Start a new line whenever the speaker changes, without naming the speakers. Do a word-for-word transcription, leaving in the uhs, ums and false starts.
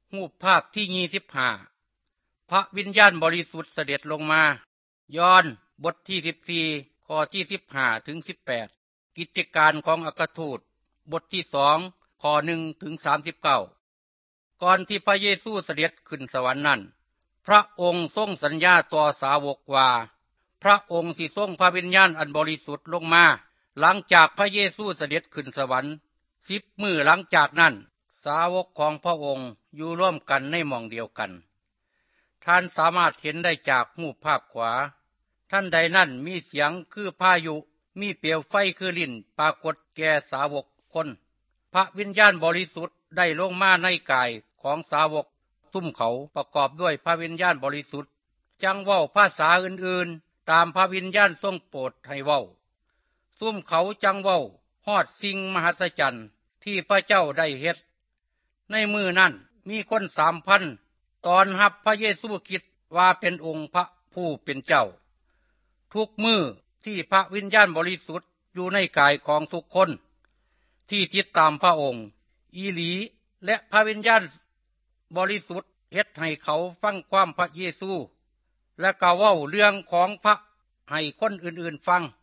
รูปภาพที่ยี่สิบห้าพระวิญญาณบริสุทธิ์เสด็จลงมายอห์นบทที่สิบสี่ข้อที่สิบห้าถึงสิบแปดกิจการของอัครทูตบทที่สองข้อหนึ่งถึงสามสิบเก้าก่อนที่พระเยซูเสด็จขึ้นสวรรค์นั้นพระองค์ทรงสัญญาต่อสาวกว่าพระองค์สิทรงพระวิญญาณอันบริสุทธิ์ลงมาหลังจากพระเยซูเสด็จขึ้นสวรรค์สิบมื้อหลังจากนั้นสาวกของพระองค์อยู่ร่วมกันในหม่องเดียวกันท่านสามารถเห็นได้จากรูปภาพขวาท่านใดนั้นมีเสียงคือพายุมีเปลวไฟคือลิ้นปรากฏแก่สาวกคนพระวิญญาณบริสุทธิ์ได้ลงมาในกายของสาวกซุ่มเขาประกอบด้วยพระวิญญาณบริสุทธิ์จังเว้าภาษาอื่นๆตามพระวิญญาณทรงโปรดให้เว้าซุ่มเขาจังเว้าฮอดสิ่งมหัศจรรย์ที่พระเจ้าได้เฮ็ดในมือนั้นมีคนสามพันตอนรับพระเยซูคริสต์ว่าเป็นองค์พระผู้เป็นเจ้าทุกมือที่พระวิญญาณบริสุทธิ์อยู่ในกายของทุกคนที่ติดตามพระองค์อีหลีและพระวิญญาณบริสุทธิ์เฮ็ดให้เขาฟังความพระเยซูและก็เว้าเรื่องของพระให้คนอื่นๆฟัง